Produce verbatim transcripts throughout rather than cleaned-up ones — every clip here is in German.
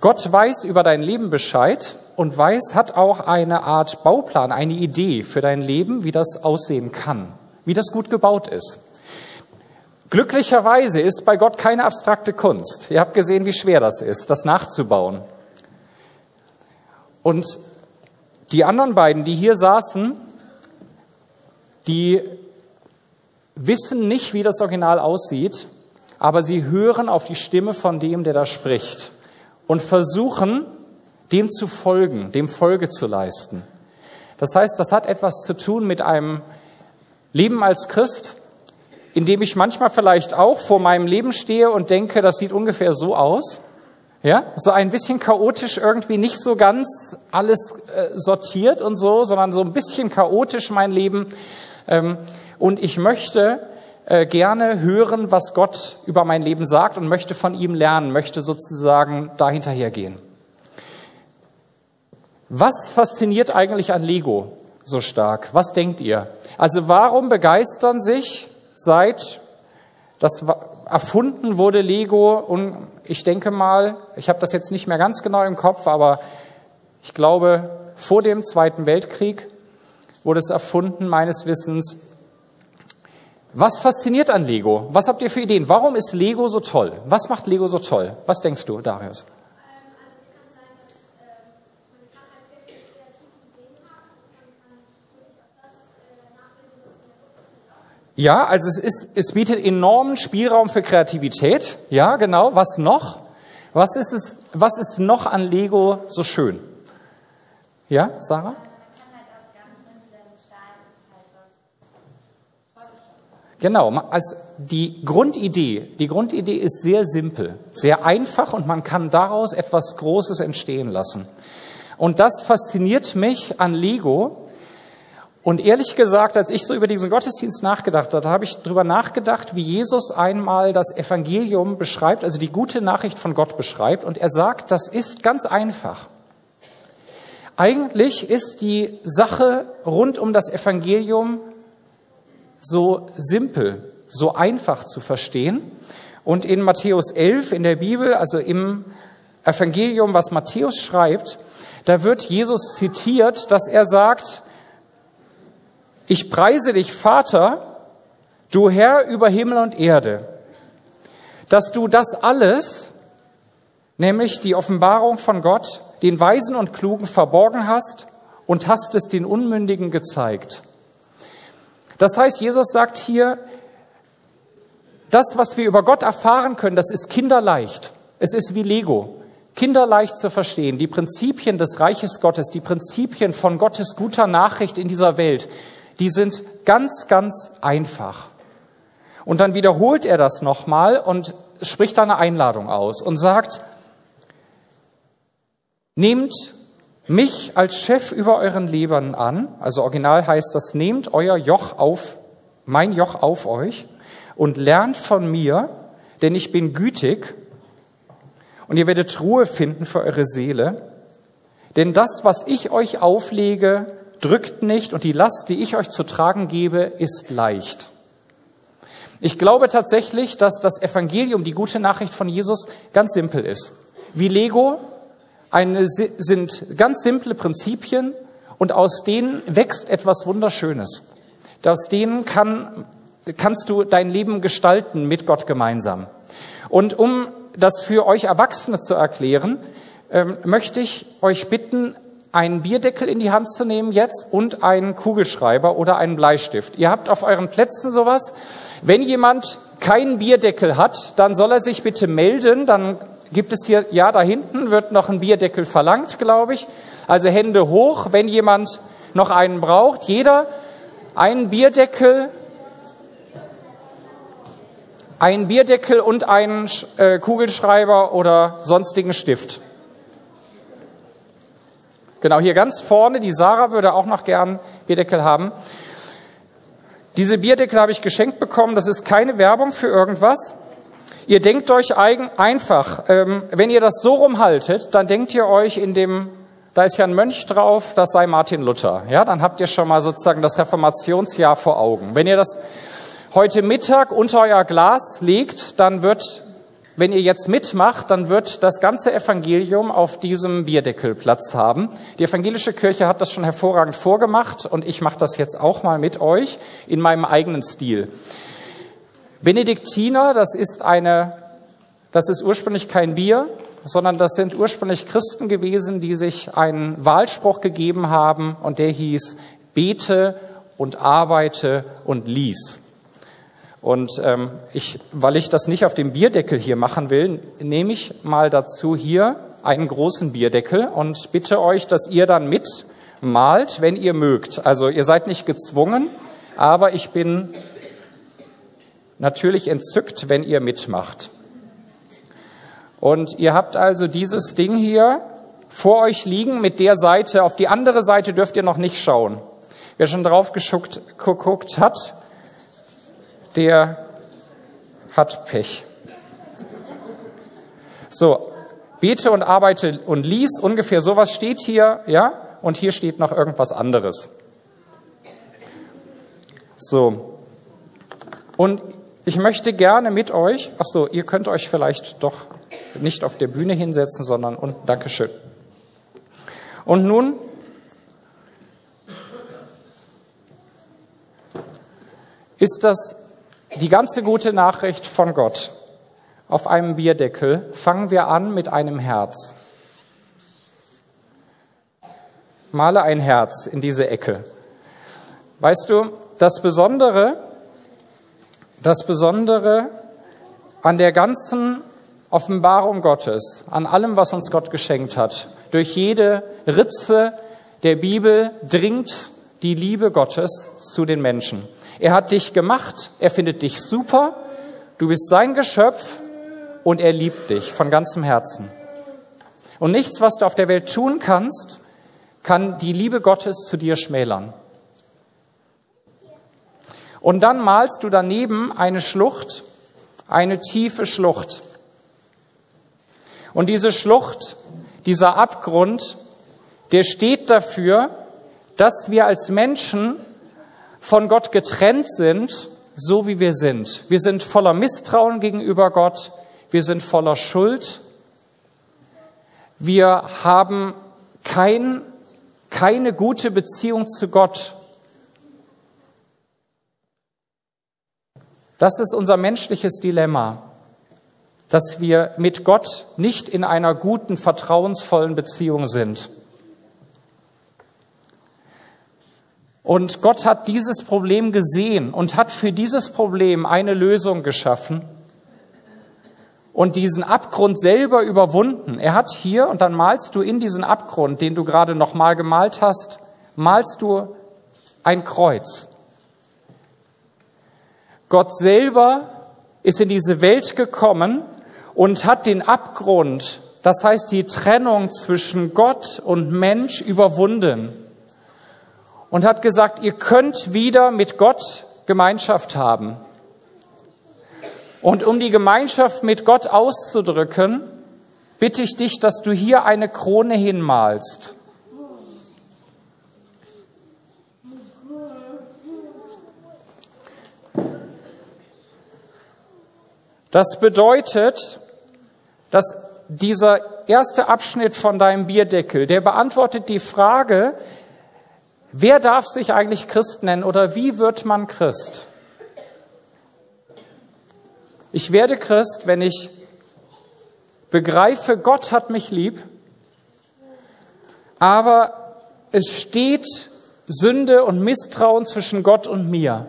Gott weiß über dein Leben Bescheid und weiß, hat auch eine Art Bauplan, eine Idee für dein Leben, wie das aussehen kann, wie das gut gebaut ist. Glücklicherweise ist bei Gott keine abstrakte Kunst. Ihr habt gesehen, wie schwer das ist, das nachzubauen. Und die anderen beiden, die hier saßen, die wissen nicht, wie das Original aussieht, aber sie hören auf die Stimme von dem, der da spricht und versuchen, dem zu folgen, dem Folge zu leisten. Das heißt, das hat etwas zu tun mit einem Leben als Christ, in dem ich manchmal vielleicht auch vor meinem Leben stehe und denke, das sieht ungefähr so aus. Ja, so ein bisschen chaotisch, irgendwie nicht so ganz alles äh, sortiert und so, sondern so ein bisschen chaotisch mein Leben. Ähm, und ich möchte äh, gerne hören, was Gott über mein Leben sagt und möchte von ihm lernen, möchte sozusagen da hinterhergehen. Was fasziniert eigentlich an Lego so stark? Was denkt ihr? Also warum begeistern sich seit das erfunden wurde Lego, und ich denke mal, ich habe das jetzt nicht mehr ganz genau im Kopf, aber ich glaube, vor dem Zweiten Weltkrieg wurde es erfunden, meines Wissens. Was fasziniert an Lego? Was habt ihr für Ideen? Warum ist Lego so toll? Was macht Lego so toll? Was denkst du, Darius? Ja, also es ist, es bietet enormen Spielraum für Kreativität. Ja, genau. Was noch? Was ist es, was ist noch an Lego so schön? Ja, Sarah? Genau, also die Grundidee, die Grundidee ist sehr simpel, sehr einfach und man kann daraus etwas Großes entstehen lassen. Und das fasziniert mich an Lego. Und ehrlich gesagt, als ich so über diesen Gottesdienst nachgedacht habe, habe ich darüber nachgedacht, wie Jesus einmal das Evangelium beschreibt, also die gute Nachricht von Gott beschreibt. Und er sagt, das ist ganz einfach. Eigentlich ist die Sache rund um das Evangelium so simpel, so einfach zu verstehen. Und in Matthäus elf in der Bibel, also im Evangelium, was Matthäus schreibt, da wird Jesus zitiert, dass er sagt: Ich preise dich, Vater, du Herr über Himmel und Erde, dass du das alles, nämlich die Offenbarung von Gott, den Weisen und Klugen verborgen hast und hast es den Unmündigen gezeigt. Das heißt, Jesus sagt hier, das, was wir über Gott erfahren können, das ist kinderleicht. Es ist wie Lego. Kinderleicht zu verstehen. Die Prinzipien des Reiches Gottes, die Prinzipien von Gottes guter Nachricht in dieser Welt, die sind ganz, ganz einfach. Und dann wiederholt er das nochmal und spricht da eine Einladung aus und sagt: Nehmt mich als Chef über euren Lebern an, also original heißt das, nehmt euer Joch auf, mein Joch auf euch und lernt von mir, denn ich bin gütig und ihr werdet Ruhe finden für eure Seele. Denn das, was ich euch auflege, drückt nicht und die Last, die ich euch zu tragen gebe, ist leicht. Ich glaube tatsächlich, dass das Evangelium, die gute Nachricht von Jesus, ganz simpel ist. Wie Lego eine, sind ganz simple Prinzipien und aus denen wächst etwas Wunderschönes. Aus denen kann, kannst du dein Leben gestalten mit Gott gemeinsam. Und um das für euch Erwachsene zu erklären, ähm, möchte ich euch bitten, einen Bierdeckel in die Hand zu nehmen jetzt und einen Kugelschreiber oder einen Bleistift. Ihr habt auf euren Plätzen sowas. Wenn jemand keinen Bierdeckel hat, dann soll er sich bitte melden. Dann gibt es hier, ja, da hinten wird noch ein Bierdeckel verlangt, glaube ich. Also Hände hoch, wenn jemand noch einen braucht. Jeder einen Bierdeckel, einen Bierdeckel und einen äh, Kugelschreiber oder sonstigen Stift. Genau, hier ganz vorne, die Sarah würde auch noch gern Bierdeckel haben. Diese Bierdeckel habe ich geschenkt bekommen, das ist keine Werbung für irgendwas. Ihr denkt euch eigen, einfach, ähm, wenn ihr das so rumhaltet, dann denkt ihr euch in dem, da ist ja ein Mönch drauf, das sei Martin Luther. Ja, dann habt ihr schon mal sozusagen das Reformationsjahr vor Augen. Wenn ihr das heute Mittag unter euer Glas legt, dann wird wenn ihr jetzt mitmacht, dann wird das ganze Evangelium auf diesem Bierdeckel Platz haben. Die evangelische Kirche hat das schon hervorragend vorgemacht und ich mache das jetzt auch mal mit euch in meinem eigenen Stil. Benediktiner, das ist eine, das ist ursprünglich kein Bier, sondern das sind ursprünglich Christen gewesen, die sich einen Wahlspruch gegeben haben und der hieß: Bete und arbeite und lies. Und ähm, ich, weil ich das nicht auf dem Bierdeckel hier machen will, nehme ich mal dazu hier einen großen Bierdeckel und bitte euch, dass ihr dann mitmalt, wenn ihr mögt. Also ihr seid nicht gezwungen, aber ich bin natürlich entzückt, wenn ihr mitmacht. Und ihr habt also dieses Ding hier vor euch liegen mit der Seite. Auf die andere Seite dürft ihr noch nicht schauen. Wer schon drauf geschuckt, geguckt hat, der hat Pech. So, bete und arbeite und lies, ungefähr sowas steht hier, ja, und hier steht noch irgendwas anderes. So, und ich möchte gerne mit euch, ach so, ihr könnt euch vielleicht doch nicht auf der Bühne hinsetzen, sondern unten, Dankeschön. Und nun ist das die ganze gute Nachricht von Gott. Auf einem Bierdeckel fangen wir an mit einem Herz. Male ein Herz in diese Ecke. Weißt du, das Besondere, das Besondere an der ganzen Offenbarung Gottes, an allem, was uns Gott geschenkt hat, durch jede Ritze der Bibel dringt die Liebe Gottes zu den Menschen. Er hat dich gemacht, er findet dich super, du bist sein Geschöpf und er liebt dich von ganzem Herzen. Und nichts, was du auf der Welt tun kannst, kann die Liebe Gottes zu dir schmälern. Und dann malst du daneben eine Schlucht, eine tiefe Schlucht. Und diese Schlucht, dieser Abgrund, der steht dafür, dass wir als Menschen von Gott getrennt sind, so wie wir sind. Wir sind voller Misstrauen gegenüber Gott, wir sind voller Schuld, wir haben kein, keine gute Beziehung zu Gott. Das ist unser menschliches Dilemma, dass wir mit Gott nicht in einer guten, vertrauensvollen Beziehung sind. Und Gott hat dieses Problem gesehen und hat für dieses Problem eine Lösung geschaffen und diesen Abgrund selber überwunden. Er hat hier, und dann malst du in diesen Abgrund, den du gerade nochmal gemalt hast, malst du ein Kreuz. Gott selber ist in diese Welt gekommen und hat den Abgrund, das heißt die Trennung zwischen Gott und Mensch, überwunden. Und hat gesagt, ihr könnt wieder mit Gott Gemeinschaft haben. Und um die Gemeinschaft mit Gott auszudrücken, bitte ich dich, dass du hier eine Krone hinmalst. Das bedeutet, dass dieser erste Abschnitt von deinem Bierdeckel, der beantwortet die Frage, wer darf sich eigentlich Christ nennen oder wie wird man Christ? Ich werde Christ, wenn ich begreife, Gott hat mich lieb, aber es steht Sünde und Misstrauen zwischen Gott und mir.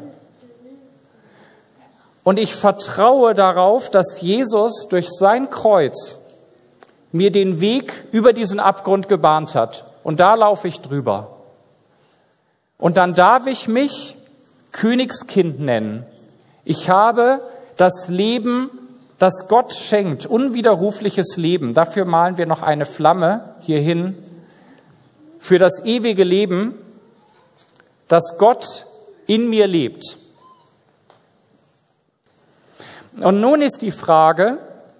Und ich vertraue darauf, dass Jesus durch sein Kreuz mir den Weg über diesen Abgrund gebahnt hat. Und da laufe ich drüber. Und dann darf ich mich Königskind nennen. Ich habe das Leben, das Gott schenkt, unwiderrufliches Leben. Dafür malen wir noch eine Flamme hierhin. Für das ewige Leben, das Gott in mir lebt. Und nun ist die Frage,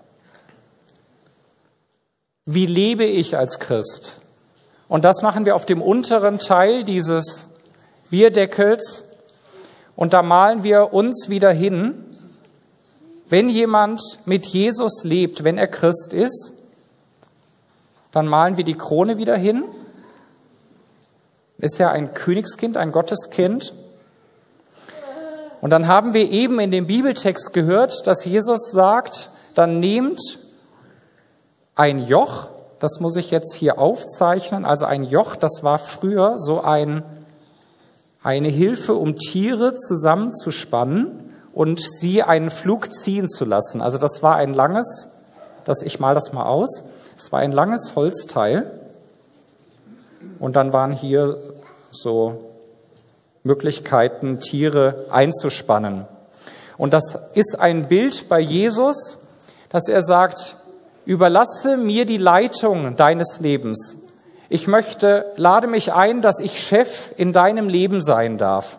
wie lebe ich als Christ? Und das machen wir auf dem unteren Teil dieses Bierdeckels und da malen wir uns wieder hin wenn jemand mit Jesus lebt, wenn er Christ ist, dann malen wir die Krone wieder hin. Ist ja ein Königskind, ein Gotteskind. Und dann haben wir eben in dem Bibeltext gehört, dass Jesus sagt, dann nehmt ein Joch, das muss ich jetzt hier aufzeichnen, also ein Joch, das war früher so ein, eine Hilfe, um Tiere zusammenzuspannen und sie einen Flug ziehen zu lassen. Also das war ein langes, das, ich mal das mal aus, es war ein langes Holzteil und dann waren hier so Möglichkeiten, Tiere einzuspannen. Und das ist ein Bild bei Jesus, dass er sagt, überlasse mir die Leitung deines Lebens. Ich möchte, lade mich ein, dass ich Chef in deinem Leben sein darf.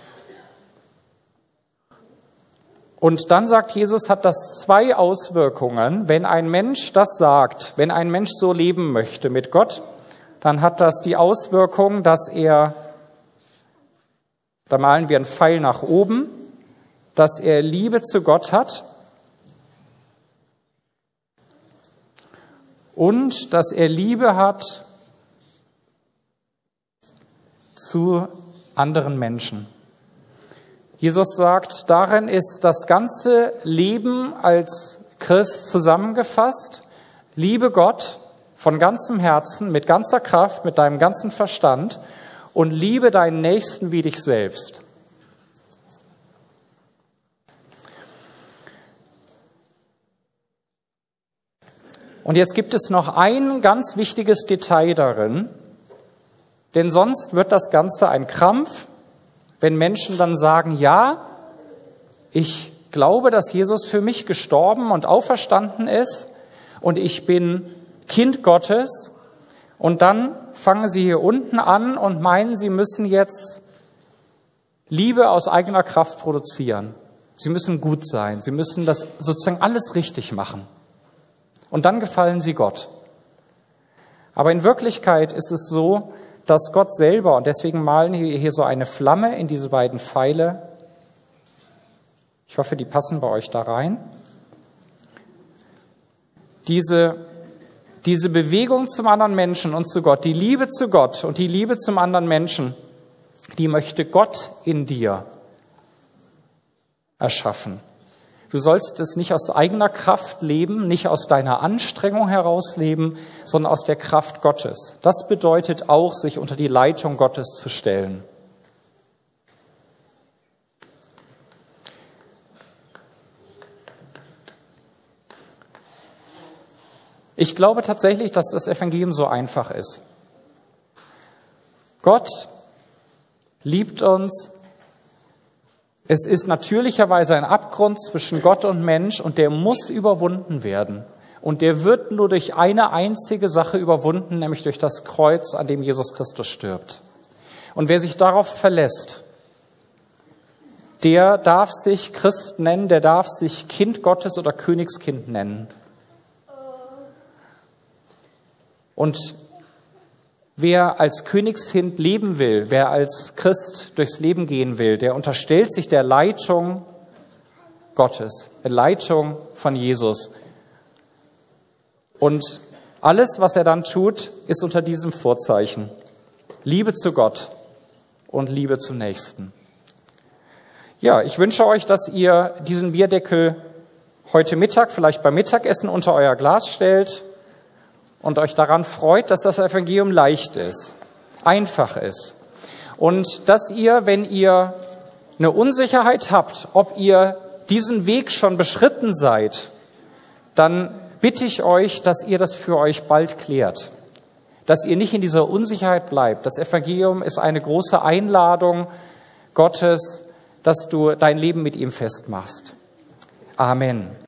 Und dann sagt Jesus, hat das zwei Auswirkungen. Wenn ein Mensch das sagt, wenn ein Mensch so leben möchte mit Gott, dann hat das die Auswirkung, dass er, da malen wir einen Pfeil nach oben, dass er Liebe zu Gott hat und dass er Liebe hat zu anderen Menschen. Jesus sagt, darin ist das ganze Leben als Christ zusammengefasst. Liebe Gott von ganzem Herzen, mit ganzer Kraft, mit deinem ganzen Verstand und liebe deinen Nächsten wie dich selbst. Und jetzt gibt es noch ein ganz wichtiges Detail darin, denn sonst wird das Ganze ein Krampf, wenn Menschen dann sagen, ja, ich glaube, dass Jesus für mich gestorben und auferstanden ist und ich bin Kind Gottes und dann fangen sie hier unten an und meinen, sie müssen jetzt Liebe aus eigener Kraft produzieren. Sie müssen gut sein, sie müssen das sozusagen alles richtig machen. Und dann gefallen sie Gott. Aber in Wirklichkeit ist es so, dass Gott selber, und deswegen malen wir hier so eine Flamme in diese beiden Pfeile. Ich hoffe, die passen bei euch da rein. Diese, diese Bewegung zum anderen Menschen und zu Gott, die Liebe zu Gott und die Liebe zum anderen Menschen, die möchte Gott in dir erschaffen. Du sollst es nicht aus eigener Kraft leben, nicht aus deiner Anstrengung heraus leben, sondern aus der Kraft Gottes. Das bedeutet auch, sich unter die Leitung Gottes zu stellen. Ich glaube tatsächlich, dass das Evangelium so einfach ist. Gott liebt uns. Es ist natürlicherweise ein Abgrund zwischen Gott und Mensch und der muss überwunden werden. Und der wird nur durch eine einzige Sache überwunden, nämlich durch das Kreuz, an dem Jesus Christus stirbt. Und wer sich darauf verlässt, der darf sich Christ nennen, der darf sich Kind Gottes oder Königskind nennen. Und wer als Königskind leben will, wer als Christ durchs Leben gehen will, der unterstellt sich der Leitung Gottes, der Leitung von Jesus. Und alles, was er dann tut, ist unter diesem Vorzeichen. Liebe zu Gott und Liebe zum Nächsten. Ja, ich wünsche euch, dass ihr diesen Bierdeckel heute Mittag, vielleicht beim Mittagessen unter euer Glas stellt und euch daran freut, dass das Evangelium leicht ist, einfach ist. Und dass ihr, wenn ihr eine Unsicherheit habt, ob ihr diesen Weg schon beschritten seid, dann bitte ich euch, dass ihr das für euch bald klärt. Dass ihr nicht in dieser Unsicherheit bleibt. Das Evangelium ist eine große Einladung Gottes, dass du dein Leben mit ihm festmachst. Amen.